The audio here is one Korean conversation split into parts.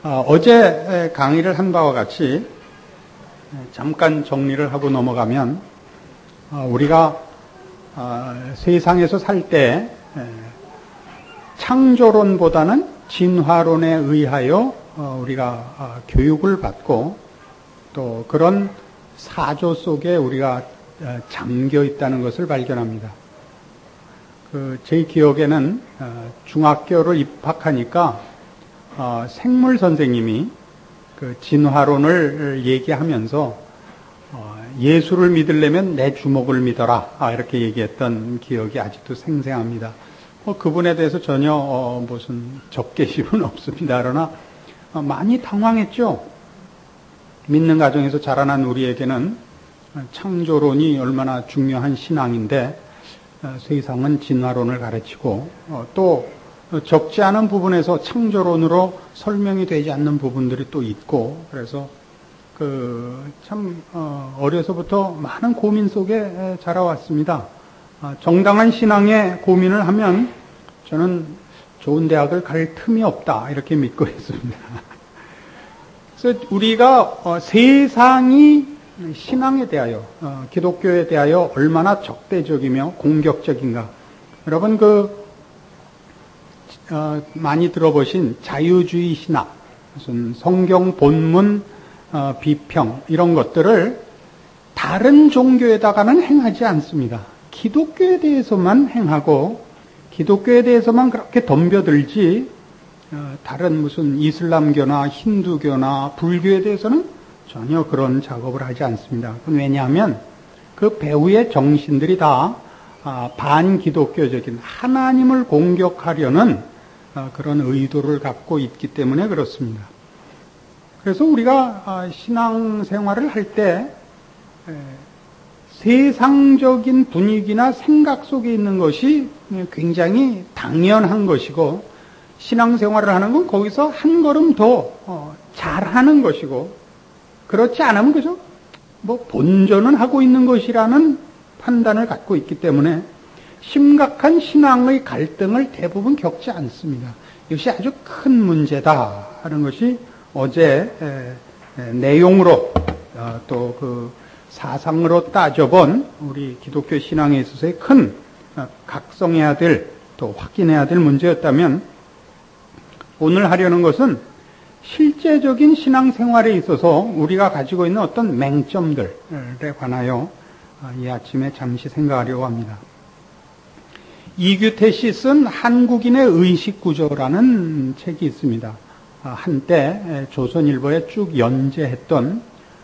어제 강의를 한 바와 같이 잠깐 정리를 하고 넘어가면 우리가 세상에서 살 때 창조론보다는 진화론에 의하여 우리가 교육을 받고 또 그런 사조 속에 우리가 잠겨 있다는 것을 발견합니다. 제 기억에는 중학교를 입학하니까 생물 선생님이 그 진화론을 얘기하면서 예수를 믿으려면 내 주먹을 믿어라 이렇게 얘기했던 기억이 아직도 생생합니다. 그분에 대해서 전혀 무슨 적개심은 없습니다. 그러나 많이 당황했죠. 믿는 가정에서 자라난 우리에게는 창조론이 얼마나 중요한 신앙인데 세상은 진화론을 가르치고 또 적지 않은 부분에서 창조론으로 설명이 되지 않는 부분들이 또 있고, 그래서 참 어려서부터 많은 고민 속에 자라왔습니다. 정당한 신앙의 고민을 하면 저는 좋은 대학을 갈 틈이 없다 이렇게 믿고 있습니다. 그래서 우리가 세상이 신앙에 대하여 기독교에 대하여 얼마나 적대적이며 공격적인가. 여러분 많이 들어보신 자유주의 신학, 무슨 성경 본문 비평 이런 것들을 다른 종교에다가는 행하지 않습니다. 기독교에 대해서만 행하고 기독교에 대해서만 그렇게 덤벼들지 다른 무슨 이슬람교나 힌두교나 불교에 대해서는 전혀 그런 작업을 하지 않습니다. 왜냐하면 그 배후의 정신들이 다 반기독교적인 하나님을 공격하려는 그런 의도를 갖고 있기 때문에 그렇습니다. 그래서 우리가 신앙생활을 할 때 세상적인 분위기나 생각 속에 있는 것이 굉장히 당연한 것이고, 신앙생활을 하는 건 거기서 한 걸음 더 잘하는 것이고, 그렇지 않으면 그죠? 본전은 하고 있는 것이라는 판단을 갖고 있기 때문에 심각한 신앙의 갈등을 대부분 겪지 않습니다. 이것이 아주 큰 문제다 하는 것이 어제 내용으로 또 사상으로 따져본 우리 기독교 신앙에 있어서의 큰 각성해야 될, 또 확인해야 될 문제였다면, 오늘 하려는 것은 실제적인 신앙생활에 있어서 우리가 가지고 있는 어떤 맹점들에 관하여 이 아침에 잠시 생각하려고 합니다. 이규태시 쓴 한국인의 의식구조라는 책이 있습니다. 한때 조선일보에 쭉 연재했던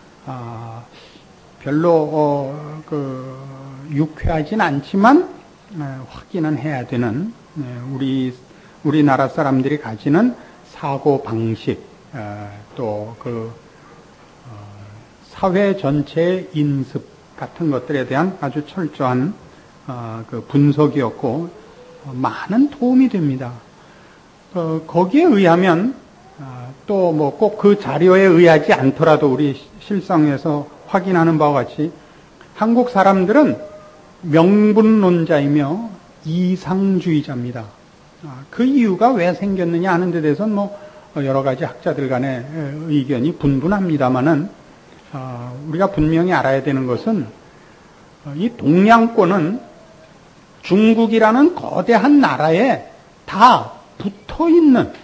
별로 유쾌하진 않지만 확인은 해야 되는 우리나라 사람들이 가지는 사고 방식, 또 사회 전체의 인습 같은 것들에 대한 아주 철저한 분석이었고 많은 도움이 됩니다. 거기에 의하면 또 꼭 그 자료에 의하지 않더라도 우리 실상에서 확인하는 바와 같이 한국 사람들은 명분론자이며 이상주의자입니다. 그 이유가 왜 생겼느냐 하는 데 대해서는 여러 가지 학자들 간의 의견이 분분합니다만은 우리가 분명히 알아야 되는 것은 이 동양권은 중국이라는 거대한 나라에 다 붙어 있는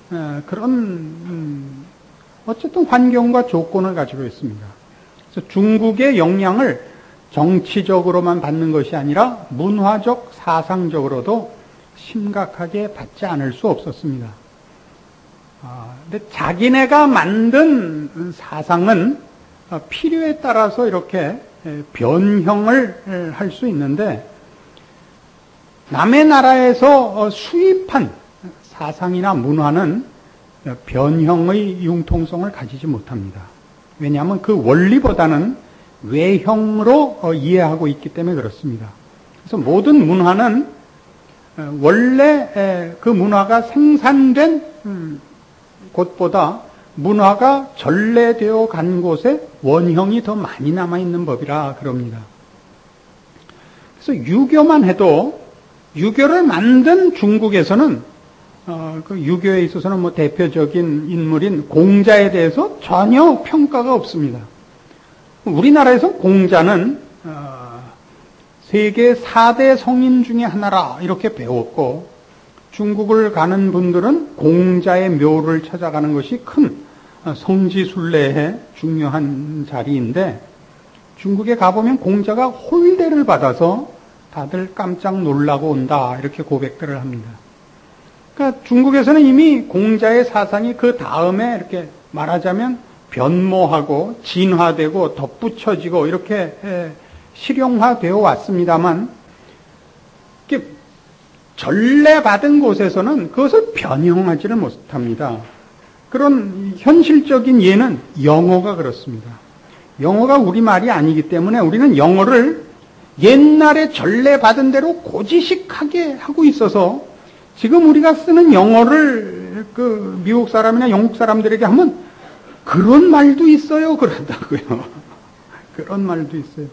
그런 어쨌든 환경과 조건을 가지고 있습니다. 그래서 중국의 영향을 정치적으로만 받는 것이 아니라 문화적, 사상적으로도 심각하게 받지 않을 수 없었습니다. 근데 자기네가 만든 사상은 필요에 따라서 이렇게 변형을 할 수 있는데, 남의 나라에서 수입한 사상이나 문화는 변형의 융통성을 가지지 못합니다. 왜냐하면 그 원리보다는 외형으로 이해하고 있기 때문에 그렇습니다. 그래서 모든 문화는 원래 그 문화가 생산된 곳보다 문화가 전래되어 간 곳에 원형이 더 많이 남아있는 법이라 그럽니다. 그래서 유교만 해도 유교를 만든 중국에서는 그 유교에 있어서는 뭐 대표적인 인물인 공자에 대해서 전혀 평가가 없습니다. 우리나라에서 공자는 세계 4대 성인 중에 하나라 이렇게 배웠고, 중국을 가는 분들은 공자의 묘를 찾아가는 것이 큰 성지순례의 중요한 자리인데, 중국에 가보면 공자가 홀대를 받아서 다들 깜짝 놀라고 온다 이렇게 고백들을 합니다. 그러니까 중국에서는 이미 공자의 사상이 그 다음에 이렇게 말하자면 변모하고 진화되고 덧붙여지고 이렇게 실용화되어 왔습니다만, 전례받은 곳에서는 그것을 변형하지를 못합니다. 그런 현실적인 예는 영어가 그렇습니다. 영어가 우리말이 아니기 때문에 우리는 영어를 옛날에 전례받은 대로 고지식하게 하고 있어서, 지금 우리가 쓰는 영어를 그 미국 사람이나 영국 사람들에게 하면 그런 말도 있어요 그런다고요. 그런 말도 있어요.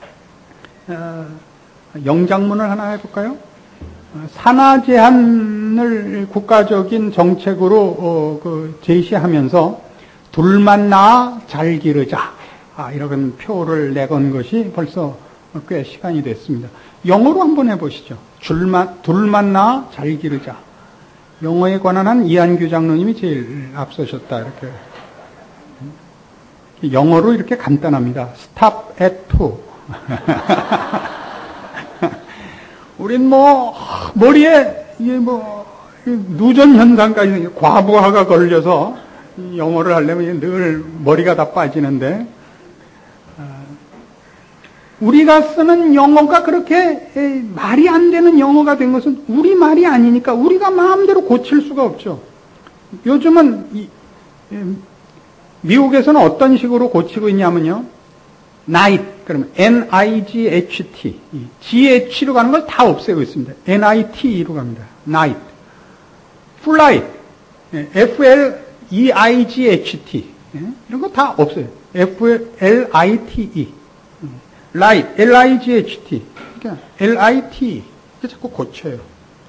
영장문을 하나 해볼까요? 산하 제한을 국가적인 정책으로 제시하면서 둘만 낳아 잘 기르자, 이런 표를 내건 것이 벌써 꽤 시간이 됐습니다. 영어로 한번 해보시죠. 둘만 낳아 잘 기르자. 영어에 관한 한 이한규 장로님이 제일 앞서셨다 이렇게. 영어로 이렇게 간단합니다. Stop at 2. 우린 머리에 누전 현상까지 과부하가 걸려서 영어를 하려면 늘 머리가 다 빠지는데, 우리가 쓰는 영어가 그렇게 말이 안 되는 영어가 된 것은 우리 말이 아니니까 우리가 마음대로 고칠 수가 없죠. 요즘은 미국에서는 어떤 식으로 고치고 있냐면요. night, 그러면 N-I-G-H-T. GH로 가는 걸 다 없애고 있습니다. N-I-T-로 갑니다. night. flight, F-L-E-I-G-H-T. 이런 거 다 없어요. F-L-I-T-E. light, L-I-G-H-T. 그러니까 L-I-T. 이렇게 자꾸 고쳐요.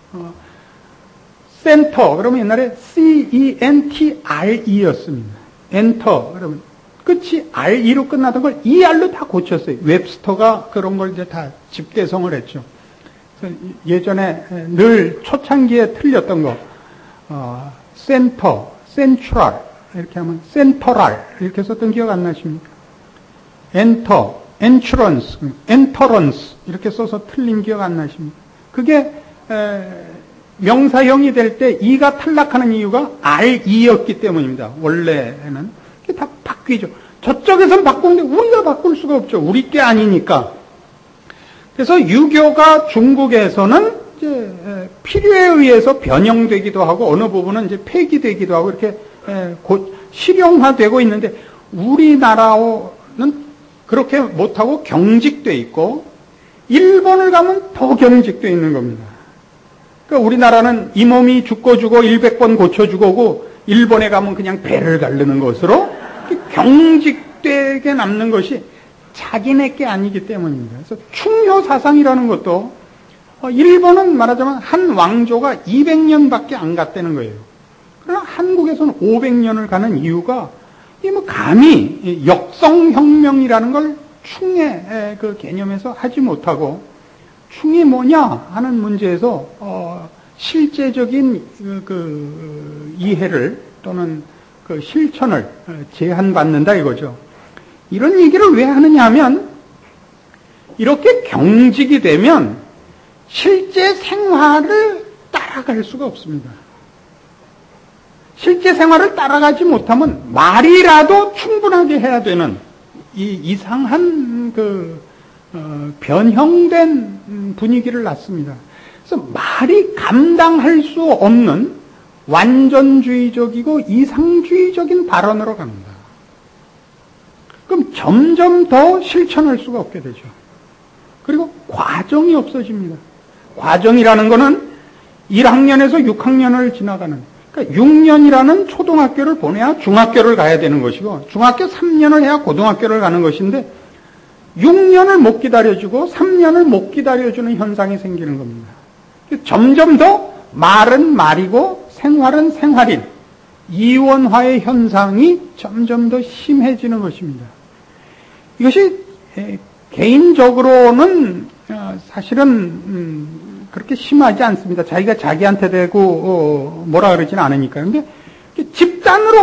center, 그러면 옛날에 C-E-N-T-R-E였습니다. enter, 그러면 끝이 R-E로 끝나던 걸 ER로 다 고쳤어요. 웹스터가 그런 걸 이제 다 집대성을 했죠. 그래서 예전에 늘 초창기에 틀렸던 거, center, central, 이렇게 하면 central, 이렇게 썼던 기억 안 나십니까? enter, entrance, entrance, 이렇게 써서 틀린 기억 안 나십니까? 그게, 명사형이 될 때 E가 탈락하는 이유가 R-E였기 때문입니다. 원래는. 그게 다 바뀌죠. 저쪽에서는 바꾸는데 우리가 바꿀 수가 없죠. 우리 게 아니니까. 그래서 유교가 중국에서는 이제 필요에 의해서 변형되기도 하고 어느 부분은 이제 폐기되기도 하고 이렇게 곧 실용화되고 있는데, 우리나라는 그렇게 못하고 경직돼 있고, 일본을 가면 더 경직돼 있는 겁니다. 그러니까 우리나라는 이 몸이 죽고 100번 고쳐주고 오고, 일본에 가면 그냥 배를 가르는 것으로 경직되게 남는 것이 자기네 게 아니기 때문입니다. 그래서 충효 사상이라는 것도, 일본은 말하자면 한 왕조가 200년밖에 안 갔다는 거예요. 그러나 한국에서는 500년을 가는 이유가, 감히 역성혁명이라는 걸 충의 그 개념에서 하지 못하고, 충이 뭐냐 하는 문제에서 실제적인 그 이해를 또는 그 실천을 제한받는다 이거죠. 이런 얘기를 왜 하느냐 하면, 이렇게 경직이 되면 실제 생활을 따라갈 수가 없습니다. 실제 생활을 따라가지 못하면 말이라도 충분하게 해야 되는 이 이상한 변형된 분위기를 낳습니다. 그래서 말이 감당할 수 없는 완전주의적이고 이상주의적인 발언으로 갑니다. 그럼 점점 더 실천할 수가 없게 되죠. 그리고 과정이 없어집니다. 과정이라는 거는 1학년에서 6학년을 지나가는, 그러니까 6년이라는 초등학교를 보내야 중학교를 가야 되는 것이고, 중학교 3년을 해야 고등학교를 가는 것인데, 6년을 못 기다려주고 3년을 못 기다려주는 현상이 생기는 겁니다. 점점 더 말은 말이고 생활은 생활인 이원화의 현상이 점점 더 심해지는 것입니다. 이것이 개인적으로는 사실은 그렇게 심하지 않습니다. 자기가 자기한테 대고 뭐라 그러지는 않으니까요. 근데 집단으로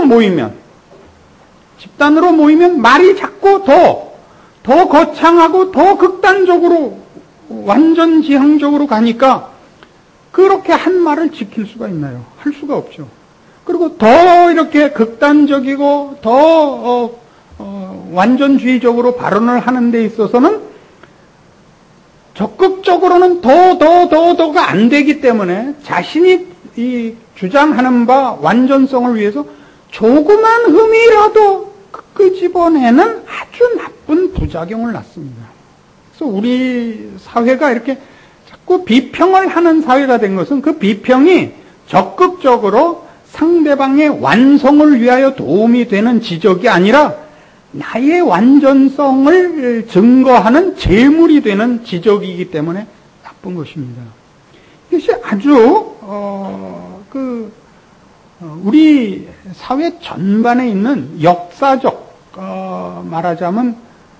모이면 말이 자꾸 더 거창하고 더 극단적으로 완전 지향적으로 가니까 그렇게 한 말을 지킬 수가 있나요? 할 수가 없죠. 그리고 더 이렇게 극단적이고 더 완전주의적으로 발언을 하는 데 있어서는 적극적으로는 더가 안 되기 때문에 자신이 이 주장하는 바 완전성을 위해서 조그만 흠이라도 끄집어내는 아주 나쁜 부작용을 낳습니다. 그래서 우리 사회가 이렇게 자꾸 비평을 하는 사회가 된 것은 그 비평이 적극적으로 상대방의 완성을 위하여 도움이 되는 지적이 아니라 나의 완전성을 증거하는 제물이 되는 지적이기 때문에 나쁜 것입니다. 이것이 아주 우리 사회 전반에 있는 역사적 말하자면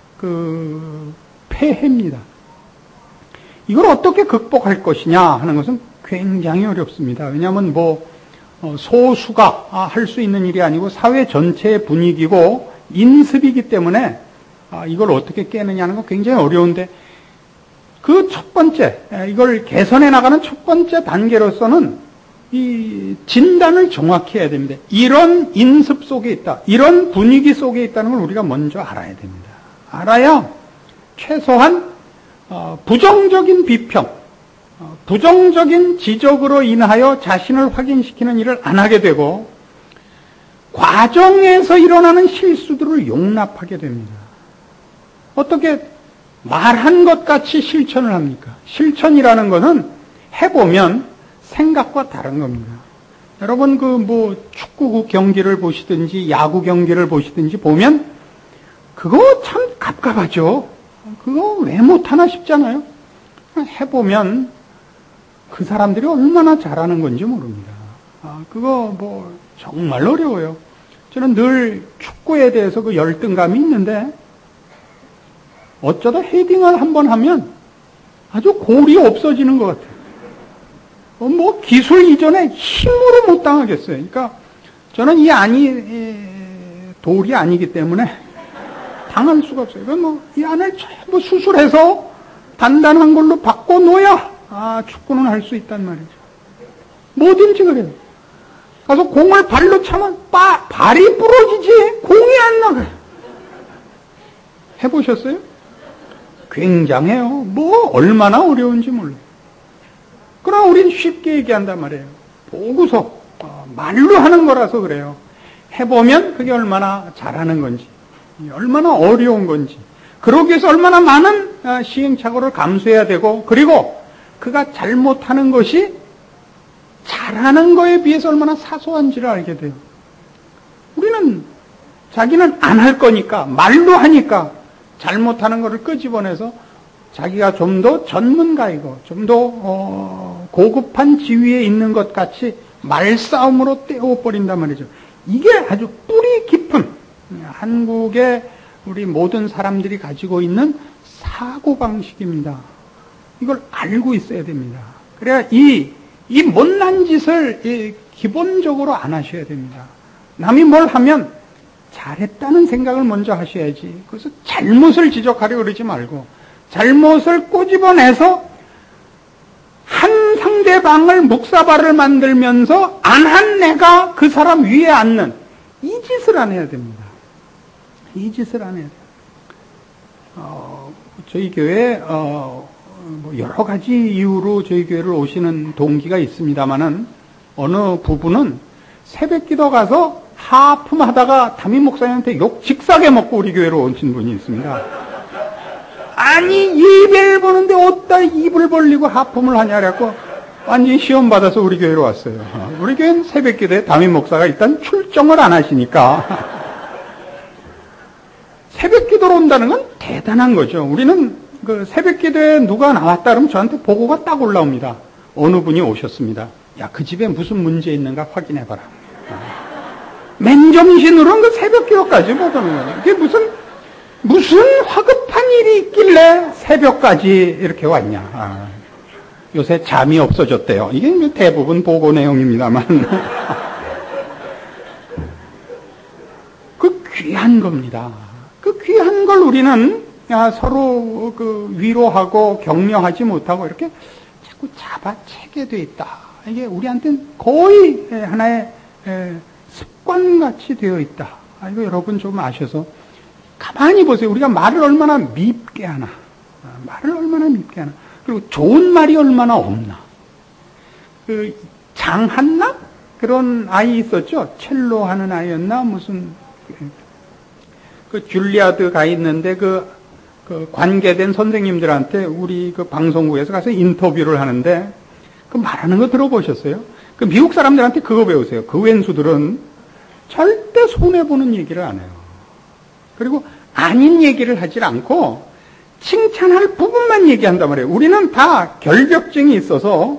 폐해입니다. 이걸 어떻게 극복할 것이냐 하는 것은 굉장히 어렵습니다. 왜냐하면 소수가 할 수 있는 일이 아니고 사회 전체의 분위기고 인습이기 때문에 이걸 어떻게 깨느냐는 건 굉장히 어려운데 그 첫 번째, 이걸 개선해 나가는 첫 번째 단계로서는 이 진단을 정확히 해야 됩니다. 이런 인습 속에 있다, 이런 분위기 속에 있다는 걸 우리가 먼저 알아야 됩니다. 알아야 최소한 부정적인 비평, 부정적인 지적으로 인하여 자신을 확인시키는 일을 안 하게 되고 과정에서 일어나는 실수들을 용납하게 됩니다. 어떻게 말한 것 같이 실천을 합니까? 실천이라는 것은 해보면 생각과 다른 겁니다. 여러분 축구 경기를 보시든지 야구 경기를 보시든지 보면 그거 참 갑갑하죠. 그거 왜 못하나 싶잖아요. 해보면 그 사람들이 얼마나 잘하는 건지 모릅니다. 그거 정말 어려워요. 저는 늘 축구에 대해서 그 열등감이 있는데 어쩌다 헤딩을 한번 하면 아주 골이 없어지는 것 같아요. 기술 이전에 힘으로 못 당하겠어요. 그러니까 저는 돌이 아니기 때문에 당할 수가 없어요. 이 안을 전부 수술해서 단단한 걸로 바꿔놓아야 축구는 할 수 있단 말이죠. 뭐든지 그래요. 가서 공을 발로 차면 발이 부러지지 공이 안 나가요. 해보셨어요? 굉장해요. 얼마나 어려운지 몰라요. 그러나 우리는 쉽게 얘기한단 말이에요. 보고서 말로 하는 거라서 그래요. 해보면 그게 얼마나 잘하는 건지, 얼마나 어려운 건지, 그러기 위해서 얼마나 많은 시행착오를 감수해야 되고, 그리고 그가 잘못하는 것이 잘하는 거에 비해서 얼마나 사소한지를 알게 돼요. 우리는 자기는 안 할 거니까, 말로 하니까 잘못하는 거를 끄집어내서 자기가 좀 더 전문가이고 좀 더 고급한 지위에 있는 것 같이 말싸움으로 떼어버린단 말이죠. 이게 아주 뿌리 깊은 한국의 우리 모든 사람들이 가지고 있는 사고방식입니다. 이걸 알고 있어야 됩니다. 그래야 이 못난 짓을 기본적으로 안 하셔야 됩니다. 남이 뭘 하면 잘했다는 생각을 먼저 하셔야지. 그래서 잘못을 지적하려고 그러지 말고 잘못을 꼬집어내서 한 상대방을 묵사발을 만들면서 안 한 내가 그 사람 위에 앉는 이 짓을 안 해야 됩니다. 이 짓을 안 해야 돼요. 저희 교회 여러 가지 이유로 저희 교회를 오시는 동기가 있습니다만은 어느 부부는 새벽기도 가서 하품하다가 담임 목사님한테 욕 직사게 먹고 우리 교회로 오신 분이 있습니다. 아니 예배를 보는데 어디다 입을 벌리고 하품을 하냐 그래갖고 완전히 시험 받아서 우리 교회로 왔어요. 우리 교회는 새벽기도에 담임 목사가 일단 출정을 안 하시니까 새벽기도로 온다는 건 대단한 거죠. 우리는 그 새벽기도에 누가 나왔다 그러면 저한테 보고가 딱 올라옵니다. 어느 분이 오셨습니다. 야, 그 집에 무슨 문제 있는가 확인해봐라. 맨정신으로는 그 새벽 기도까지 보더는 거예요. 그게 무슨 화급한 일이 있길래 새벽까지 이렇게 왔냐. 요새 잠이 없어졌대요. 이게 대부분 보고 내용입니다만. 그 귀한 겁니다. 그 귀한 걸 우리는 서로 그 위로하고 격려하지 못하고 이렇게 자꾸 잡아채게 돼 있다. 이게 우리한테는 거의 하나의 습관같이 되어 있다. 이거 여러분 좀 아셔서 가만히 보세요. 우리가 말을 얼마나 밉게 하나. 말을 얼마나 밉게 하나. 그리고 좋은 말이 얼마나 없나. 그 장한나? 그런 아이 있었죠. 첼로 하는 아이였나? 무슨 그 줄리아드 가 있는데 그 관계된 선생님들한테 우리 그 방송국에서 가서 인터뷰를 하는데 그 말하는 거 들어보셨어요? 그 미국 사람들한테 그거 배우세요. 그 왼수들은 절대 손해보는 얘기를 안 해요. 그리고 아닌 얘기를 하질 않고 칭찬할 부분만 얘기한단 말이에요. 우리는 다 결벽증이 있어서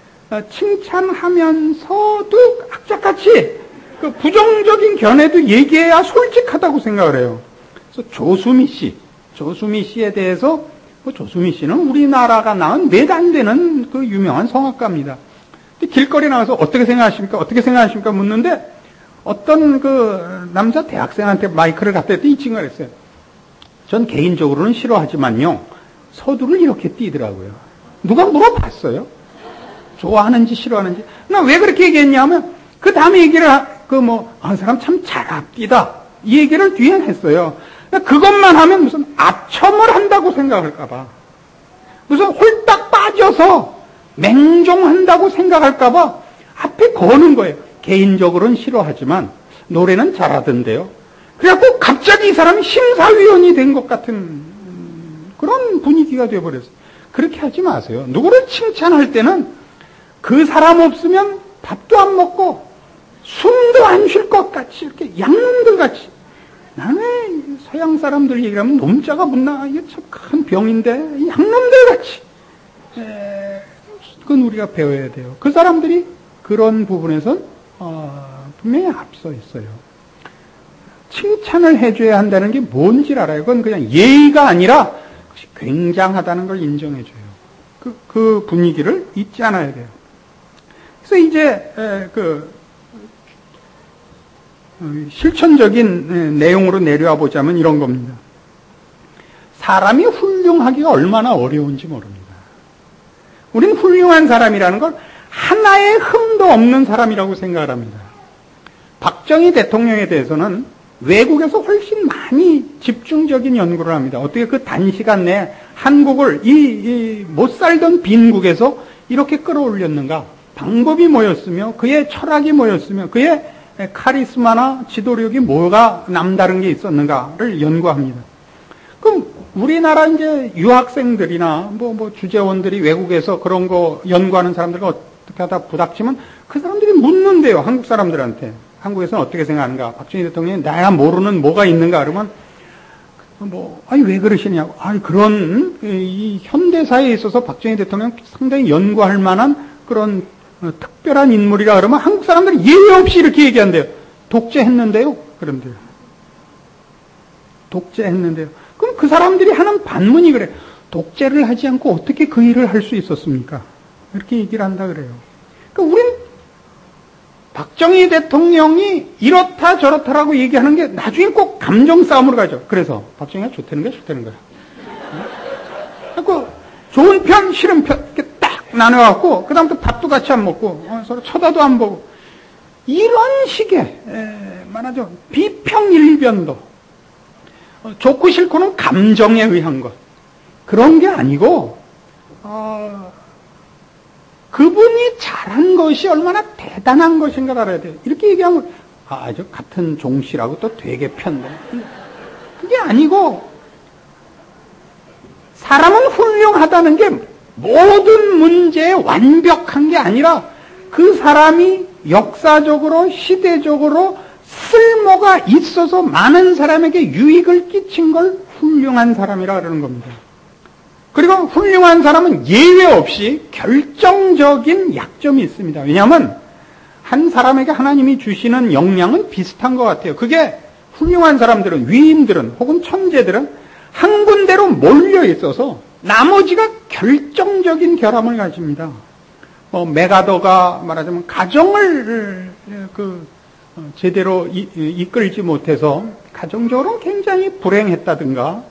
칭찬하면서도 악착같이 그 부정적인 견해도 얘기해야 솔직하다고 생각을 해요. 그래서 조수미 씨에 대해서 조수미 씨는 우리나라가 낳은 몇 안 되는 그 유명한 성악가입니다. 길거리 나가서 어떻게 생각하십니까? 묻는데 어떤 그 남자 대학생한테 마이크를 갖다 했더니 이 친구가 그랬어요. 전 개인적으로는 싫어하지만요. 서두를 이렇게 띄더라고요. 누가 물어봤어요? 좋아하는지 싫어하는지. 나 왜 그렇게 얘기했냐면 그 다음에 얘기를 그 사람 참 잘 앞디다. 이 얘기를 뒤에 했어요. 그것만 하면 무슨 아첨을 한다고 생각할까봐. 무슨 홀딱 빠져서 맹종한다고 생각할까봐 앞에 거는 거예요. 개인적으로는 싫어하지만 노래는 잘하던데요. 그래갖고 갑자기 이 사람이 심사위원이 된 것 같은 그런 분위기가 되어버렸어요. 그렇게 하지 마세요. 누구를 칭찬할 때는 그 사람 없으면 밥도 안 먹고 숨도 안 쉴 것 같이 이렇게 양놈들 같이. 나는 서양 사람들 얘기하면 놈자가 묻나 이게 참 큰 병인데 양놈들 같이. 그건 우리가 배워야 돼요. 그 사람들이 그런 부분에서 분명히 앞서 있어요. 칭찬을 해줘야 한다는 게 뭔지 알아요. 그건 그냥 예의가 아니라 굉장하다는 걸 인정해줘요. 그 분위기를 잊지 않아야 돼요. 그래서 이제 실천적인 내용으로 내려와 보자면 이런 겁니다. 사람이 훌륭하기가 얼마나 어려운지 모릅니다. 우리는 훌륭한 사람이라는 걸 하나의 흠도 없는 사람이라고 생각을 합니다. 박정희 대통령에 대해서는 외국에서 훨씬 많이 집중적인 연구를 합니다. 어떻게 그 단시간 내에 한국을 이 못 살던 빈국에서 이렇게 끌어올렸는가? 방법이 뭐였으며 그의 철학이 뭐였으며 그의 카리스마나 지도력이 뭐가 남다른 게 있었는가를 연구합니다. 그럼 우리나라 이제 유학생들이나 뭐 주재원들이 외국에서 그런 거 연구하는 사람들과 어떻게 하다 부닥치면 그 사람들이 묻는데요. 한국 사람들한테. 한국에서는 어떻게 생각하는가? 박정희 대통령이 나야 모르는 뭐가 있는가? 그러면 왜 그러시냐고. 그런 이 현대사에 있어서 박정희 대통령 상당히 연구할 만한 그런 특별한 인물이라 그러면 한국 사람들이 예외 없이 이렇게 얘기한대요. 독재했는데요. 그런데요. 독재했는데요. 그럼 그 사람들이 하는 반문이 그래. 독재를 하지 않고 어떻게 그 일을 할 수 있었습니까? 이렇게 얘기를 한다 그래요. 그러니까 우린 박정희 대통령이 이렇다 저렇다라고 얘기하는 게 나중에 꼭 감정 싸움으로 가죠. 그래서 박정희가 좋다는 거야, 좋다는 거야. 그 좋은 편, 싫은 편 이렇게 딱 나눠갖고 그 다음부터 밥도 같이 안 먹고 서로 쳐다도 안 보고 이런 식의 말하죠 비평일변도 좋고 싫고는 감정에 의한 것 그런 게 아니고 그분이 잘한 것이 얼마나 대단한 것인가 알아야 돼요. 이렇게 얘기하면 저 같은 종씨라고 또 되게 편데 그게 아니고 사람은 훌륭하다는 게 모든 문제에 완벽한 게 아니라 그 사람이 역사적으로 시대적으로 쓸모가 있어서 많은 사람에게 유익을 끼친 걸 훌륭한 사람이라 그러는 겁니다. 그리고 훌륭한 사람은 예외 없이 결정적인 약점이 있습니다. 왜냐하면 한 사람에게 하나님이 주시는 역량은 비슷한 것 같아요. 그게 훌륭한 사람들은, 위인들은 혹은 천재들은 한 군데로 몰려 있어서 나머지가 결정적인 결함을 가집니다. 메가더가 말하자면 가정을 제대로 이끌지 못해서 가정적으로 굉장히 불행했다든가,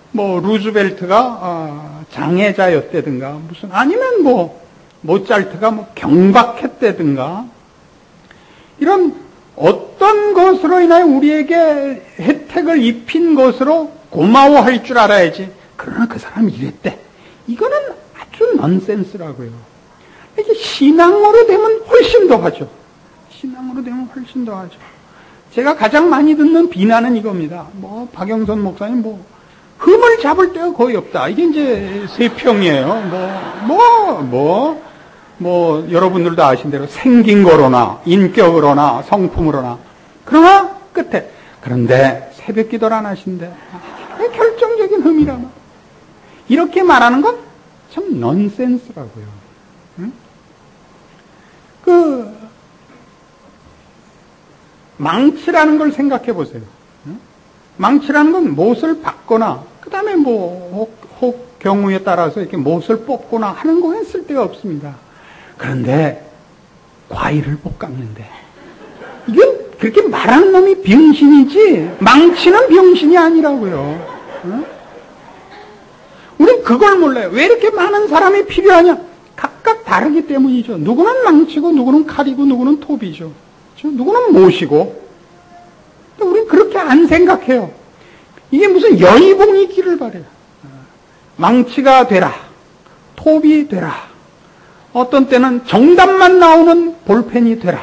루즈벨트가 장애자였다든가, 아니면 모차르트가 경박했다든가, 이런 어떤 것으로 인하여 우리에게 혜택을 입힌 것으로 고마워할 줄 알아야지. 그러나 그 사람이 이랬대. 이거는 아주 넌센스라고요. 이게 신앙으로 되면 훨씬 더 하죠. 신앙으로 되면 훨씬 더 하죠. 제가 가장 많이 듣는 비난은 이겁니다. 박영선 목사님 흠을 잡을 데가 거의 없다. 이게 이제 세평이에요. 여러분들도 아신 대로 생긴 거로나, 인격으로나, 성품으로나. 그러나 끝에, 그런데 새벽 기도를 안 하신대. 결정적인 흠이라. 이렇게 말하는 건 참 넌센스라고요. 응? 망치라는 걸 생각해 보세요. 응? 망치라는 건 못을 박거나, 그 다음에 혹 경우에 따라서 이렇게 못을 뽑거나 하는 거는 쓸데가 없습니다. 그런데 과일을 못 깎는데, 이건 그렇게 말하는 놈이 병신이지 망치는 병신이 아니라고요. 응? 우린 그걸 몰라요. 왜 이렇게 많은 사람이 필요하냐? 각각 다르기 때문이죠. 누구는 망치고, 누구는 칼이고, 누구는 톱이죠. 누구는 못이고. 우린 그렇게 안 생각해요. 이게 무슨 여의봉이기를 바래요. 망치가 되라, 톱이 되라, 어떤 때는 정답만 나오는 볼펜이 되라,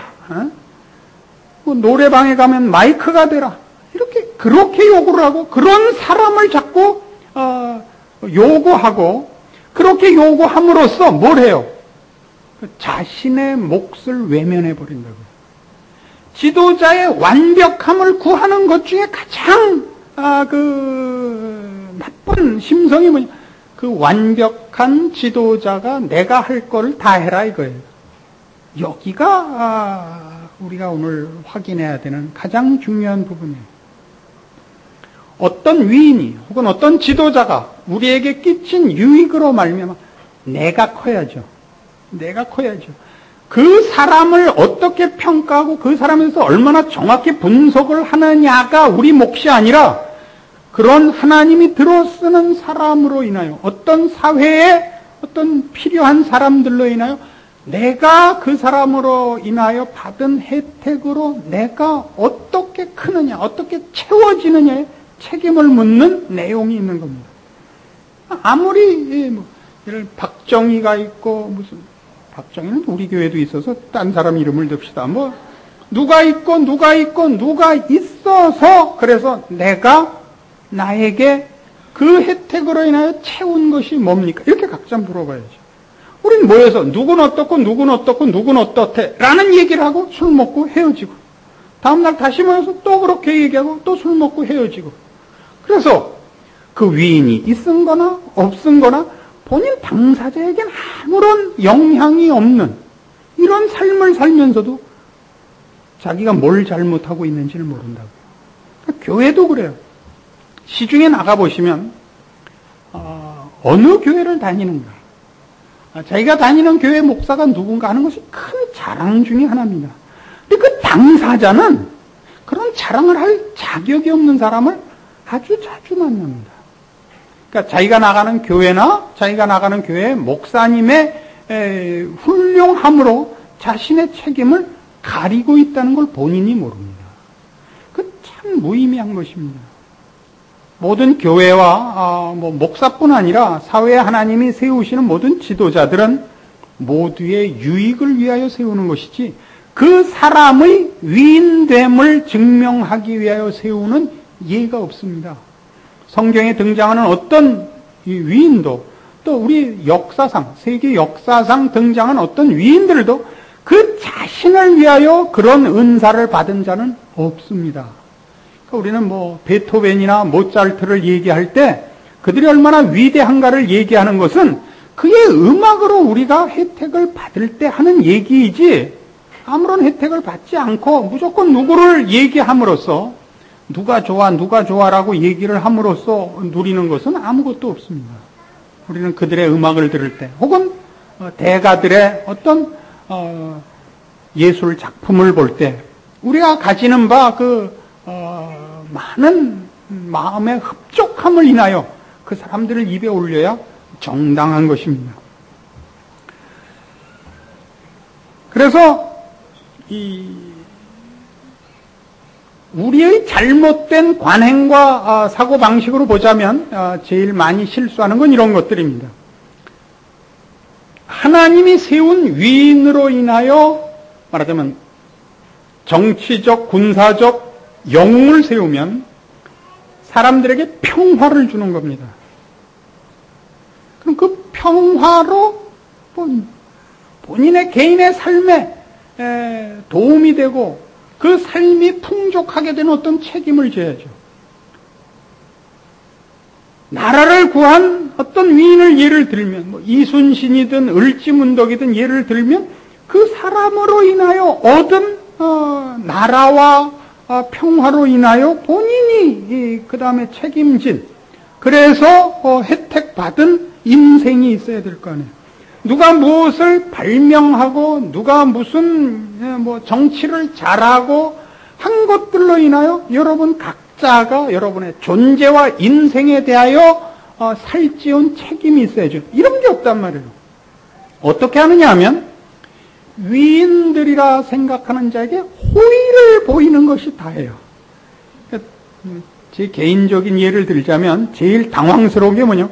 노래방에 가면 마이크가 되라, 그렇게 요구를 하고, 그런 사람을 자꾸 요구하고, 그렇게 요구함으로써 뭘 해요? 자신의 몫을 외면해 버린다고요. 지도자의 완벽함을 구하는 것 중에 가장 나쁜 심성이 뭐냐? 그 완벽한 지도자가 내가 할 거를 다 해라 이거예요. 여기가 우리가 오늘 확인해야 되는 가장 중요한 부분이에요. 어떤 위인이 혹은 어떤 지도자가 우리에게 끼친 유익으로 말미암아 내가 커야죠. 내가 커야죠. 그 사람을 어떻게 평가하고 그 사람에서 얼마나 정확히 분석을 하느냐가 우리 몫이 아니라 그런 하나님이 들어쓰는 사람으로 인하여 어떤 사회에 어떤 필요한 사람들로 인하여 내가 그 사람으로 인하여 받은 혜택으로 내가 어떻게 크느냐, 어떻게 채워지느냐에 책임을 묻는 내용이 있는 겁니다. 아무리 예를 박정희가 있고 박정희는 우리 교회도 있어서 딴 사람 이름을 듭시다. 누가 있어서 그래서 내가 나에게 그 혜택으로 인하여 채운 것이 뭡니까? 이렇게 각자 물어봐야죠. 우린 모여서 누군 어떻고 누군 어떻고 누군 어떻대 라는 얘기를 하고 술 먹고 헤어지고 다음날 다시 모여서 또 그렇게 얘기하고 또 술 먹고 헤어지고 그래서 그 위인이 있은 거나 없은 거나 본인 당사자에겐 아무런 영향이 없는 이런 삶을 살면서도 자기가 뭘 잘못하고 있는지를 모른다고요. 그러니까 교회도 그래요. 시중에 나가보시면 어느 교회를 다니는가, 자기가 다니는 교회 목사가 누군가 하는 것이 큰 자랑 중에 하나입니다. 근데 그 당사자는 그런 자랑을 할 자격이 없는 사람을 아주 자주 만납니다. 그러니까 자기가 나가는 교회나 자기가 나가는 교회의 목사님의 훌륭함으로 자신의 책임을 가리고 있다는 걸 본인이 모릅니다. 그 참 무의미한 것입니다. 모든 교회와 목사뿐 아니라 사회에 하나님이 세우시는 모든 지도자들은 모두의 유익을 위하여 세우는 것이지 그 사람의 위인됨을 증명하기 위하여 세우는 예가 없습니다. 성경에 등장하는 어떤 위인도 또 우리 역사상, 세계 역사상 등장한 어떤 위인들도 그 자신을 위하여 그런 은사를 받은 자는 없습니다. 그러니까 우리는 베토벤이나 모차르트를 얘기할 때 그들이 얼마나 위대한가를 얘기하는 것은 그의 음악으로 우리가 혜택을 받을 때 하는 얘기이지 아무런 혜택을 받지 않고 무조건 누구를 얘기함으로써 누가 좋아라고 얘기를 함으로써 누리는 것은 아무것도 없습니다. 우리는 그들의 음악을 들을 때 혹은 대가들의 어떤 예술 작품을 볼 때 우리가 가지는 바 많은 마음의 흡족함을 인하여 그 사람들을 입에 올려야 정당한 것입니다. 그래서 우리의 잘못된 관행과 사고방식으로 보자면 제일 많이 실수하는 건 이런 것들입니다. 하나님이 세운 위인으로 인하여 말하자면 정치적, 군사적 영웅을 세우면 사람들에게 평화를 주는 겁니다. 그럼 그 평화로 본인의 개인의 삶에 도움이 되고 그 삶이 풍족하게 되는 어떤 책임을 져야죠. 나라를 구한 어떤 위인을 예를 들면 이순신이든 을지문덕이든 예를 들면 그 사람으로 인하여 얻은 나라와 평화로 인하여 본인이 그 다음에 책임진 그래서 혜택받은 인생이 있어야 될 거 아니에요. 누가 무엇을 발명하고 누가 무슨 정치를 잘하고 한 것들로 인하여 여러분 각자가 여러분의 존재와 인생에 대하여 살찌운 책임이 있어야죠. 이런 게 없단 말이에요. 어떻게 하느냐 하면 위인들이라 생각하는 자에게 호의를 보이는 것이 다예요. 제 개인적인 예를 들자면 제일 당황스러운 게 뭐냐?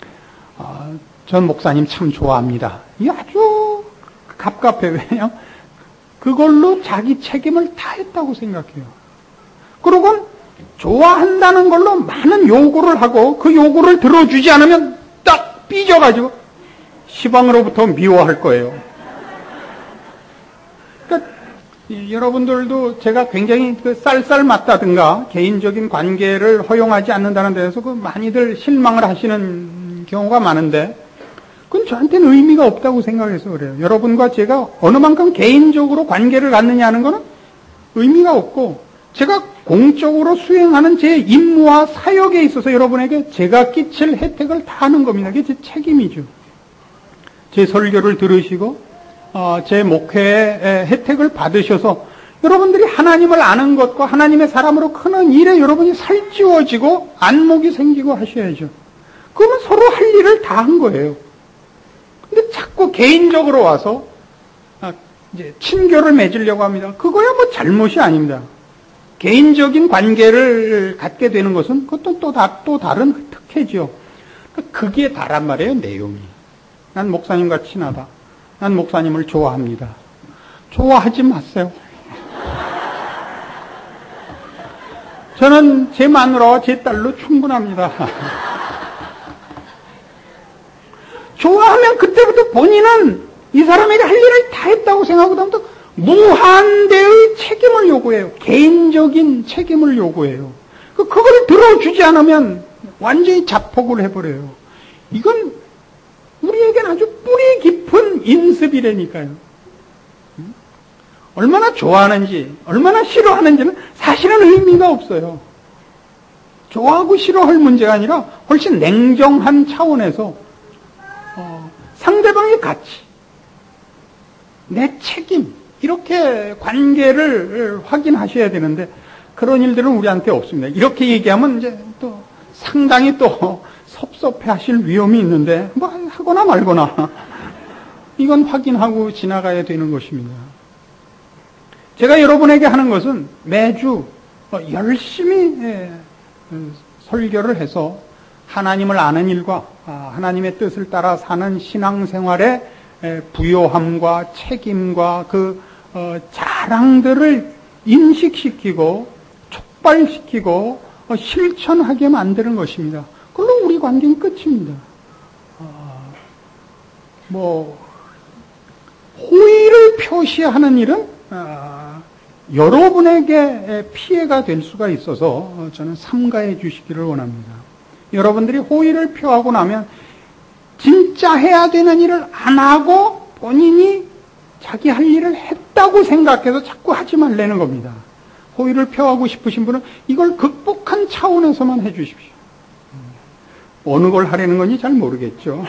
전 목사님 참 좋아합니다. 이 아주 갑갑해요. 왜냐? 그걸로 자기 책임을 다 했다고 생각해요. 그러고 좋아한다는 걸로 많은 요구를 하고 그 요구를 들어주지 않으면 딱 삐져가지고 시방으로부터 미워할 거예요. 그러니까 여러분들도 제가 굉장히 쌀쌀 맞다든가 개인적인 관계를 허용하지 않는다는 데서 많이들 실망을 하시는 경우가 많은데 그건 저한테는 의미가 없다고 생각해서 그래요. 여러분과 제가 어느 만큼 개인적으로 관계를 갖느냐 하는 거는 의미가 없고 제가 공적으로 수행하는 제 임무와 사역에 있어서 여러분에게 제가 끼칠 혜택을 다 하는 겁니다. 그게 제 책임이죠. 제 설교를 들으시고 제 목회의 혜택을 받으셔서 여러분들이 하나님을 아는 것과 하나님의 사람으로 크는 일에 여러분이 살찌워지고 안목이 생기고 하셔야죠. 그러면 서로 할 일을 다 한 거예요. 근데 자꾸 개인적으로 와서 이제 친교를 맺으려고 합니다. 그거야 뭐 잘못이 아닙니다. 개인적인 관계를 갖게 되는 것은 그것도 또 다른 특혜죠. 그게 다란 말이에요, 내용이. 난 목사님과 친하다. 난 목사님을 좋아합니다. 좋아하지 마세요. 저는 제 마누라와 제 딸로 충분합니다. 좋아하면 그때부터 본인은 이 사람에게 할 일을 다 했다고 생각하고 다음부터 무한대의 책임을 요구해요. 개인적인 책임을 요구해요. 그걸 들어주지 않으면 완전히 자폭을 해버려요. 이건 우리에게는 아주 뿌리 깊은 인습이라니까요. 얼마나 좋아하는지 얼마나 싫어하는지는 사실은 의미가 없어요. 좋아하고 싫어할 문제가 아니라 훨씬 냉정한 차원에서 상대방의 가치, 내 책임 이렇게 관계를 확인하셔야 되는데 그런 일들은 우리한테 없습니다. 이렇게 얘기하면 이제 또 상당히 또 섭섭해하실 위험이 있는데 뭐 하거나 말거나 이건 확인하고 지나가야 되는 것입니다. 제가 여러분에게 하는 것은 매주 열심히 설교를 해서 하나님을 아는 일과 하나님의 뜻을 따라 사는 신앙생활의 부요함과 책임과 그 자랑들을 인식시키고 촉발시키고 실천하게 만드는 것입니다. 그걸로 우리 관계는 끝입니다. 호의를 표시하는 일은 여러분에게 피해가 될 수가 있어서 저는 삼가해 주시기를 원합니다. 여러분들이 호의를 표하고 나면 진짜 해야 되는 일을 안 하고 본인이 자기 할 일을 했다고 생각해서 자꾸 하지 말라는 겁니다. 호의를 표하고 싶으신 분은 이걸 극복한 차원에서만 해 주십시오. 어느 걸 하려는 건지 잘 모르겠죠.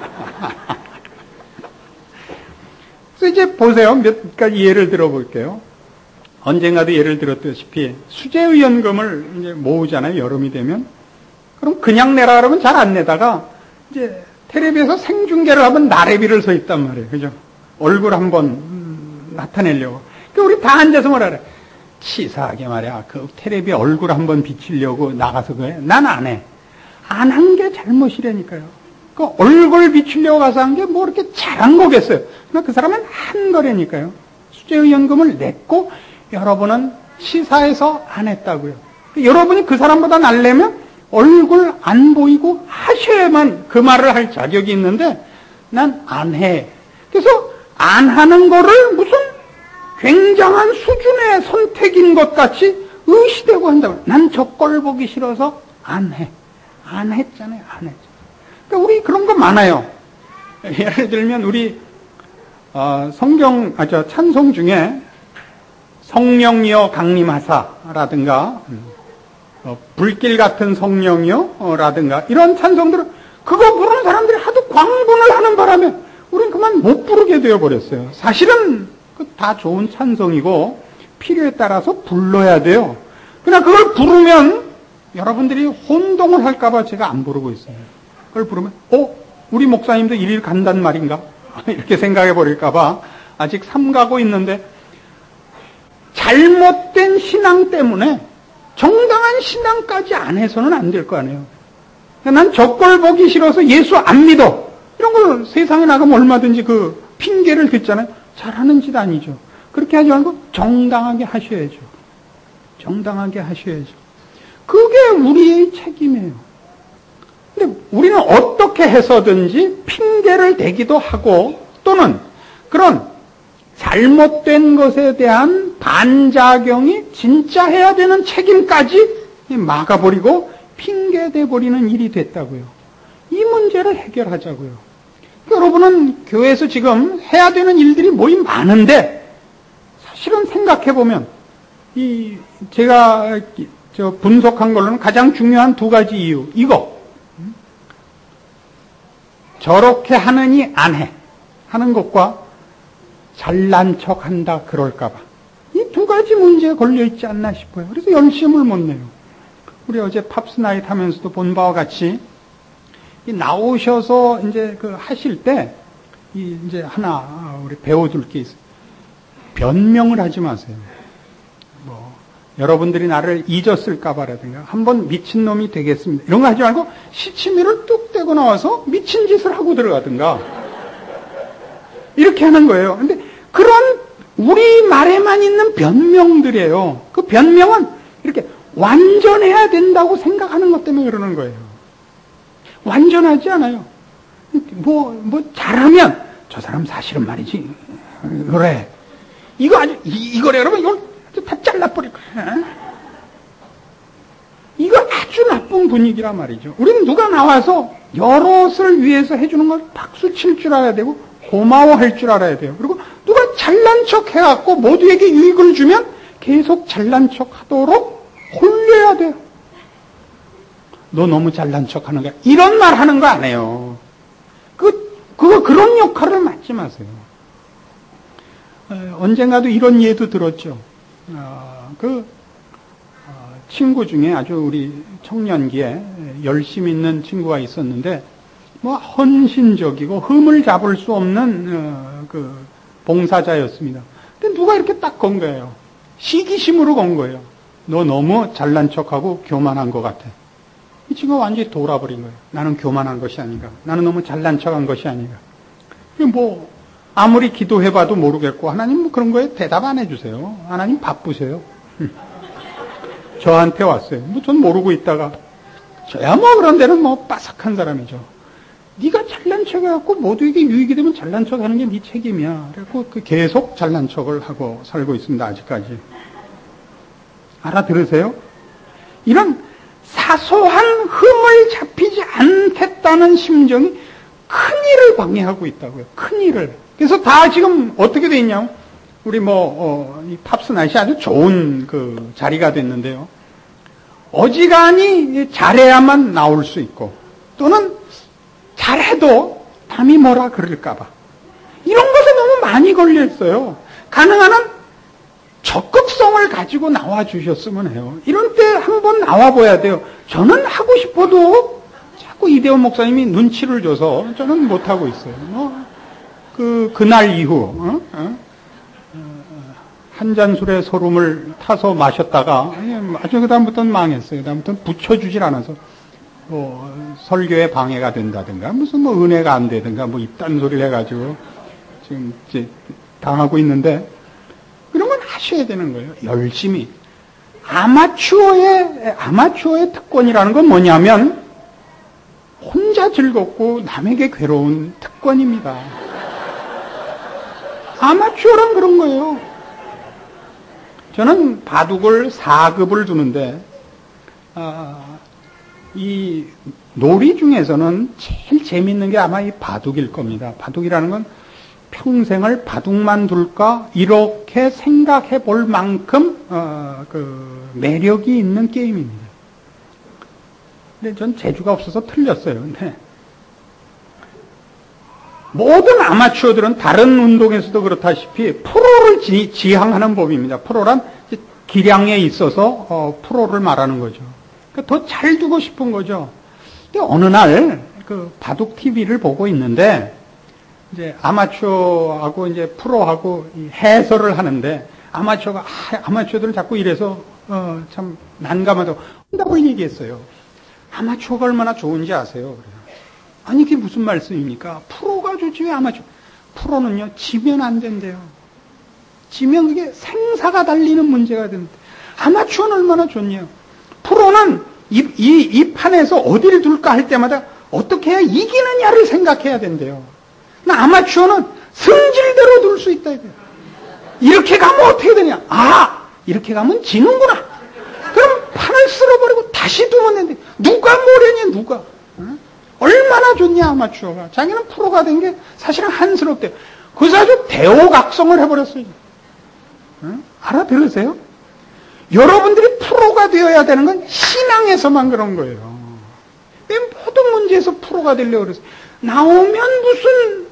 그래서 이제 보세요. 몇 가지 예를 들어볼게요. 언젠가도 예를 들었다시피 수재의원금을 이제 모으잖아요. 여름이 되면. 그럼 그냥 내라 그러면 잘 안 내다가 이제 텔레비에서 생중계를 하면 나래비를 서 있단 말이에요. 그죠? 얼굴 한번 나타내려고. 그러니까 우리 다 앉아서 뭐라 그래. 치사하게 말이야. 그 텔레비에 얼굴 한번 비치려고 나가서 그래. 난 안 해. 안 한 게 잘못이라니까요. 그 얼굴 비추려고 가서 한 게 뭐 그렇게 잘한 거겠어요. 그러나 그 사람은 한 거라니까요. 수재의원금을 냈고 여러분은 치사해서 안 했다고요. 여러분이 그 사람보다 날려면 얼굴 안 보이고 하셔야만 그 말을 할 자격이 있는데 난 안 해. 그래서 안 하는 거를 무슨 굉장한 수준의 선택인 것 같이 의시되고 한다고요. 난 저 꼴 보기 싫어서 안 해. 안 했잖아요. 안 했잖아요. 그러니까 우리 그런 거 많아요. 예를 들면 우리 찬송 중에 성령이여 강림하사라든가 불길 같은 성령이여라든가 이런 찬송들은 그거 부르는 사람들이 하도 광분을 하는 바람에 우린 그만 못 부르게 되어버렸어요. 사실은 다 좋은 찬송이고 필요에 따라서 불러야 돼요. 그러나 그걸 부르면 여러분들이 혼동을 할까봐 제가 안 부르고 있어요. 그걸 부르면 우리 목사님도 일일 간단 말인가? 이렇게 생각해 버릴까봐 아직 삼가고 있는데 잘못된 신앙 때문에 정당한 신앙까지 안 해서는 안 될 거 아니에요. 난 저 꼴 보기 싫어서 예수 안 믿어. 이런 걸 세상에 나가면 얼마든지 그 핑계를 듣잖아요. 잘하는 짓 아니죠. 그렇게 하지 말고 정당하게 하셔야죠. 정당하게 하셔야죠. 그게 우리의 책임이에요. 근데 우리는 어떻게 해서든지 핑계를 대기도 하고 또는 그런 잘못된 것에 대한 반작용이 진짜 해야 되는 책임까지 막아버리고 핑계대버리는 일이 됐다고요. 이 문제를 해결하자고요. 여러분은 교회에서 지금 해야 되는 일들이 모임 많은데 사실은 생각해보면 제가 분석한 걸로는 가장 중요한 두 가지 이유. 이거 저렇게 하느니 안 해 하는 것과 잘난 척한다 그럴까봐 이 두 가지 문제에 걸려있지 않나 싶어요. 그래서 열심을 못 내요. 우리 어제 팝스나잇 하면서도 본 바와 같이 나오셔서 이제 그 하실 때 이제 하나 우리 배워둘 게 있어요. 변명을 하지 마세요. 여러분들이 나를 잊었을까봐라든가 한번 미친놈이 되겠습니다. 이런 거 하지 말고 시치미를 뚝 떼고 나와서 미친 짓을 하고 들어가든가 이렇게 하는 거예요. 근데 그런 우리 말에만 있는 변명들이에요. 그 변명은 이렇게 완전해야 된다고 생각하는 것 때문에 그러는 거예요. 완전하지 않아요. 잘하면 저 사람 사실은 말이지 그래 이거래 여러분 이걸 다 잘라버릴 거야. 이거 아주 나쁜 분위기란 말이죠. 우리는 누가 나와서 여럿을 위해서 해주는 걸 박수 칠 줄 알아야 되고 고마워할 줄 알아야 돼요. 그리고 누가 잘난 척 해갖고 모두에게 유익을 주면 계속 잘난 척 하도록 홀려야 돼요. 너 너무 잘난 척 하는 거야. 이런 말 하는 거 안 해요. 그런 역할을 맡지 마세요. 언젠가도 이런 예도 들었죠. 친구 중에 아주 우리 청년기에 열심 있는 친구가 있었는데, 헌신적이고 흠을 잡을 수 없는 봉사자였습니다. 근데 누가 이렇게 딱 건 거예요. 시기심으로 건 거예요. 너 너무 잘난 척하고 교만한 것 같아. 이 친구가 완전히 돌아버린 거예요. 나는 교만한 것이 아닌가. 나는 너무 잘난 척한 것이 아닌가. 아무리 기도해봐도 모르겠고, 하나님 그런 거에 대답 안 해주세요. 하나님 바쁘세요. 저한테 왔어요. 전 모르고 있다가, 저야 그런 데는 빠삭한 사람이죠. 네가 잘난 척해갖고 모두에게 유익이 되면 잘난 척하는 게 네 책임이야. 그래서 계속 잘난 척을 하고 살고 있습니다. 아직까지. 알아들으세요? 이런 사소한 흠을 잡히지 않겠다는 심정이 큰 일을 방해하고 있다고요. 큰 일을. 그래서 다 지금 어떻게 돼 있냐고. 우리 이 팝스 날씨 아주 좋은 그 자리가 됐는데요. 어지간히 잘해야만 나올 수 있고, 또는 잘해도 남이 뭐라 그럴까봐. 이런 것에 너무 많이 걸려있어요. 가능한 한 적극성을 가지고 나와주셨으면 해요. 이런 때 한번 나와봐야 돼요. 저는 하고 싶어도 자꾸 이대호 목사님이 눈치를 줘서 저는 못하고 있어요. 그날 이후, 한 잔 술에 소름을 타서 마셨다가, 아주 그다음부터는 망했어요. 그다음부터는 붙여주질 않아서, 설교에 방해가 된다든가, 무슨 은혜가 안 되든가, 이딴 소리를 해가지고, 지금 이제 당하고 있는데, 이런 건 하셔야 되는 거예요. 열심히. 아마추어의 특권이라는 건 뭐냐면, 혼자 즐겁고 남에게 괴로운 특권입니다. 아마추어란 그런 거예요. 저는 바둑을 4급을 두는데, 이 놀이 중에서는 제일 재밌는 게 아마 이 바둑일 겁니다. 바둑이라는 건 평생을 바둑만 둘까? 이렇게 생각해 볼 만큼, 매력이 있는 게임입니다. 근데 전 재주가 없어서 틀렸어요. 근데 모든 아마추어들은 다른 운동에서도 그렇다시피 프로를 지향하는 법입니다. 프로란 기량에 있어서 프로를 말하는 거죠. 그러니까 더 잘 두고 싶은 거죠. 근데 어느 날 그 바둑 TV를 보고 있는데 이제 아마추어하고 이제 프로하고 해설을 하는데 아마추어들은 자꾸 이래서 참 난감하다고 한다고 얘기했어요. 아마추어가 얼마나 좋은지 아세요? 그래요. 아니 이게 무슨 말씀입니까? 프로가 좋지 왜 아마추어? 프로는요 지면 안 된대요. 지면 그게 생사가 달리는 문제가 되는데 아마추어는 얼마나 좋냐? 프로는 이 판에서 어디를 둘까 할 때마다 어떻게 해야 이기느냐를 생각해야 된대요. 아마추어는 성질대로 둘 수 있다 이거예요. 이렇게 가면 어떻게 되냐? 이렇게 가면 지는구나. 그럼 판을 쓸어버리고 다시 두면 되는데 누가 뭐래냐 누가? 얼마나 좋냐 아마추어가. 자기는 프로가 된 게 사실은 한스럽대요. 그래서 아주 대오각성을 해버렸어요. 알아들으세요? 여러분들이 프로가 되어야 되는 건 신앙에서만 그런 거예요. 왜 모든 문제에서 프로가 되려고 그랬어요? 나오면 무슨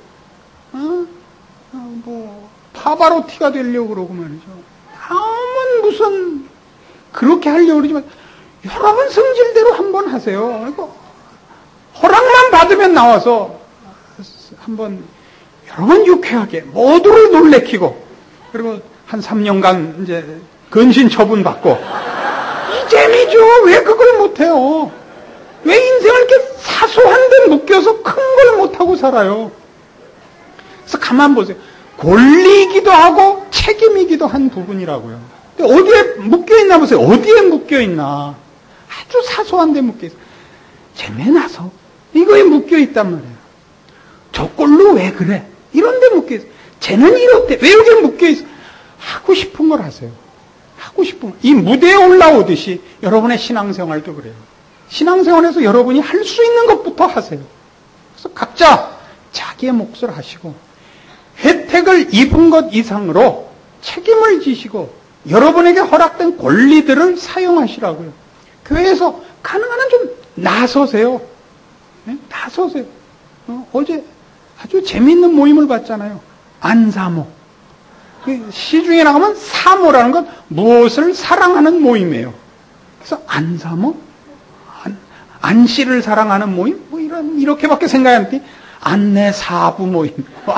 파바로티가 되려고 그러고 말이죠. 나오면 무슨 그렇게 하려고 그러지만 여러분 성질대로 한번 하세요. 그리고 허락만 받으면 나와서 한번 여러분 유쾌하게 모두를 놀래키고 그리고 한 3년간 이제 근신 처분 받고 이 재미죠. 왜 그걸 못해요? 왜 인생을 이렇게 사소한 데 묶여서 큰 걸 못하고 살아요? 그래서 가만 보세요. 권리이기도 하고 책임이기도 한 부분이라고요. 근데 어디에 묶여있나 보세요. 어디에 묶여있나. 아주 사소한 데 묶여있어. 재매나서 이거에 묶여있단 말이에요. 저 꼴로 왜 그래? 이런 데 묶여있어. 쟤는 이렇대. 왜 여기에 묶여있어? 하고 싶은 걸 하세요. 하고 싶은 걸. 이 무대에 올라오듯이 여러분의 신앙생활도 그래요. 신앙생활에서 여러분이 할 수 있는 것부터 하세요. 그래서 각자 자기의 몫을 하시고 혜택을 입은 것 이상으로 책임을 지시고 여러분에게 허락된 권리들을 사용하시라고요. 교회에서 가능한 한 좀 나서세요. 네? 나서세요. 어제 아주 재미있는 모임을 봤잖아요. 안사모. 시중에 나가면 사모라는 건 무엇을 사랑하는 모임이에요. 그래서 안사모? 안씨를 사랑하는 모임? 이렇게밖에 생각이 안 돼. 안내사부 모임.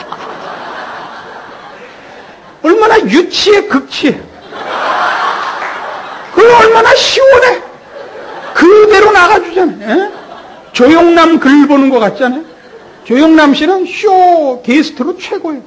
얼마나 유치해, 극치해. 그거 얼마나 시원해. 그대로 나가주잖아요. 조영남 글 보는 것 같잖아요. 조영남 씨는 쇼 게스트로 최고예요.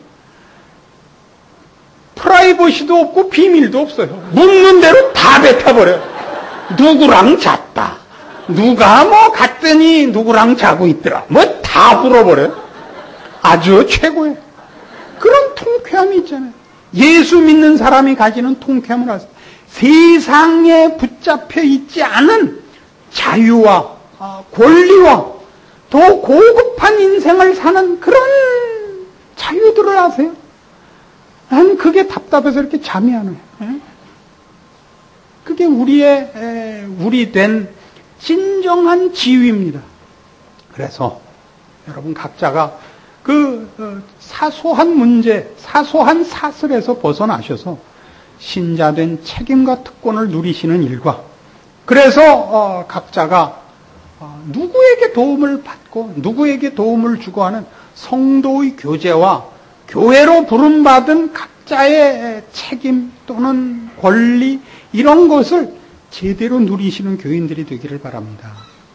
프라이버시도 없고 비밀도 없어요. 묻는 대로 다 뱉어버려요. 누구랑 잤다. 누가 갔더니 누구랑 자고 있더라. 다 물어버려요. 아주 최고예요. 그런 통쾌함이 있잖아요. 예수 믿는 사람이 가지는 통쾌함을 아세요. 세상에 붙잡혀 있지 않은 자유와 권리와 더 고급한 인생을 사는 그런 자유들을 아세요? 난 그게 답답해서 이렇게 잠이 안 와요. 그게 우리 된 진정한 지위입니다. 그래서 여러분 각자가 그 사소한 문제, 사소한 사슬에서 벗어나셔서 신자된 책임과 특권을 누리시는 일과, 그래서 각자가 누구에게 도움을 받고 누구에게 도움을 주고 하는 성도의 교제와 교회로 부름받은 각자의 책임 또는 권리, 이런 것을 제대로 누리시는 교인들이 되기를 바랍니다.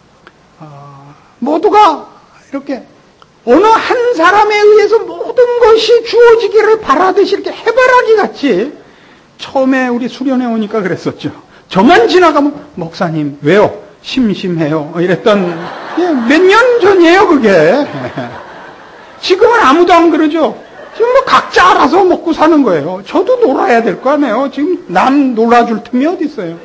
모두가 이렇게 어느 한 사람에 의해서 모든 것이 주어지기를 바라듯이 이렇게 해바라기 같이, 처음에 우리 수련회 오니까 그랬었죠. 저만 지나가면 목사님 왜요? 심심해요. 이랬던 몇 년 전이에요 그게. 지금은 아무도 안 그러죠. 지금 뭐 각자 알아서 먹고 사는 거예요. 저도 놀아야 될 거 아니에요. 지금 남 놀아줄 틈이 어디 있어요.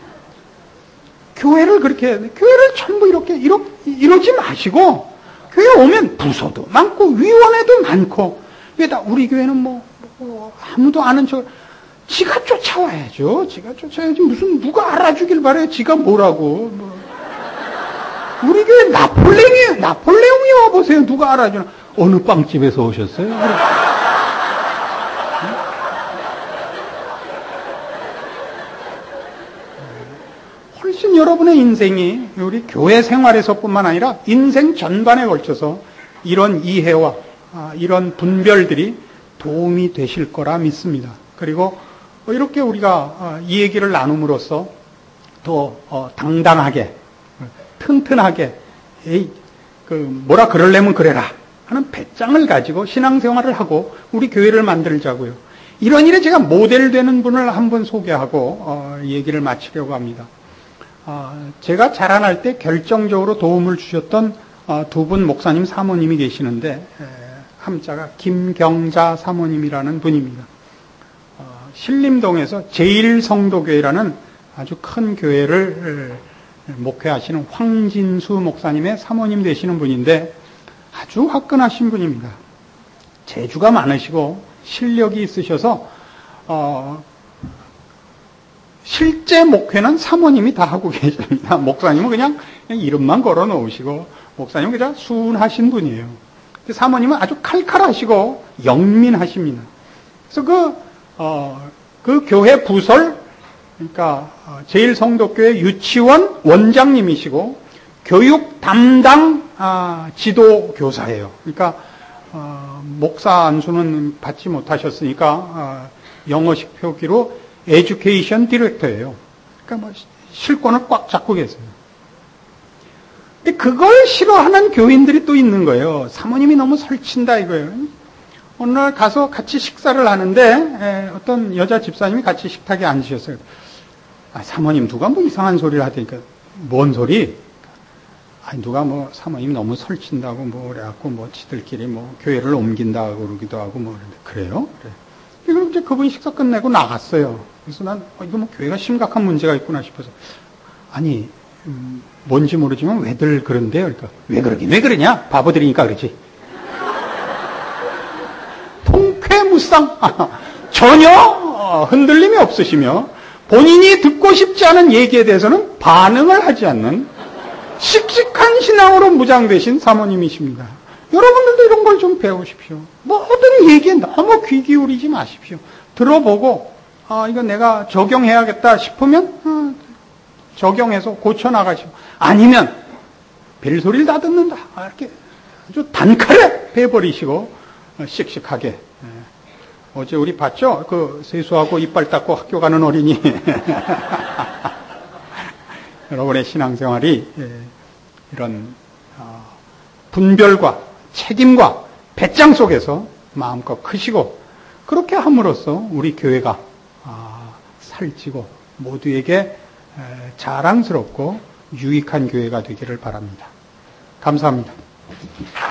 교회를 교회를 전부 이러지 마시고, 교회 오면 부서도 많고 위원회도 많고, 왜다 우리 교회는 뭐 아무도 아는 척, 지가 쫓아와야죠. 지가 쫓아야지. 무슨 누가 알아주길 바래요. 지가 뭐라고. 우리 교회 나폴레옹이 와보세요. 누가 알아주나. 어느 빵집에서 오셨어요? 훨씬 여러분의 인생이 우리 교회 생활에서뿐만 아니라 인생 전반에 걸쳐서 이런 이해와 이런 분별들이 도움이 되실 거라 믿습니다. 그리고 이렇게 우리가 이 얘기를 나눔으로써 더 당당하게, 튼튼하게, 뭐라 그러려면 그래라 하는 배짱을 가지고 신앙생활을 하고 우리 교회를 만들자고요. 이런 일에 제가 모델 되는 분을 한번 소개하고 얘기를 마치려고 합니다. 제가 자라날 때 결정적으로 도움을 주셨던 두 분 목사님 사모님이 계시는데, 함자가 김경자 사모님이라는 분입니다. 신림동에서 제일성도교회라는 아주 큰 교회를 목회하시는 황진수 목사님의 사모님 되시는 분인데, 아주 화끈하신 분입니다. 재주가 많으시고 실력이 있으셔서 실제 목회는 사모님이 다 하고 계십니다. 목사님은 그냥 이름만 걸어 놓으시고, 목사님은 그냥 순하신 분이에요. 사모님은 아주 칼칼하시고 영민하십니다. 그래서 그 교회 부설, 그러니까 제일성도교회 유치원 원장님이시고 교육 담당 지도 교사예요. 그러니까 목사 안수는 받지 못하셨으니까 영어식 표기로 에듀케이션 디렉터예요. 그러니까 뭐 실권을 꽉 잡고 계세요. 근데 그걸 싫어하는 교인들이 또 있는 거예요. 사모님이 너무 설친다 이거예요. 어느 날 가서 같이 식사를 하는데 어떤 여자 집사님이 같이 식탁에 앉으셨어요. 사모님 누가 뭐 이상한 소리를 하더니까, 뭔 소리? 누가 뭐 사모님 너무 설친다고 뭐 그래갖고 뭐 지들끼리 뭐 교회를 옮긴다고 그러기도 하고 뭐 그러는데, 그래요? 그래. 그럼 이제 그분이 식사 끝내고 나갔어요. 그래서 난 이거 뭐 교회가 심각한 문제가 있구나 싶어서, 아니 뭔지 모르지만 왜들 그런데요? 그러니까 왜 그러냐? 바보들이니까 그러지. 통쾌무쌍. 전혀 흔들림이 없으시며 본인이 듣고 싶지 않은 얘기에 대해서는 반응을 하지 않는 씩씩한 신앙으로 무장되신 사모님이십니다. 여러분들도 이런 걸 좀 배우십시오. 모든 얘기에 너무 귀 기울이지 마십시오. 들어보고 이거 내가 적용해야겠다 싶으면 적용해서 고쳐나가시고, 아니면 벨소리를 다 듣는다 이렇게 아주 단칼에 베버리시고 씩씩하게. 어제 우리 봤죠? 그 세수하고 이빨 닦고 학교 가는 어린이. 여러분의 신앙생활이 이런 분별과 책임과 배짱 속에서 마음껏 크시고, 그렇게 함으로써 우리 교회가 살찌고 모두에게 자랑스럽고 유익한 교회가 되기를 바랍니다. 감사합니다.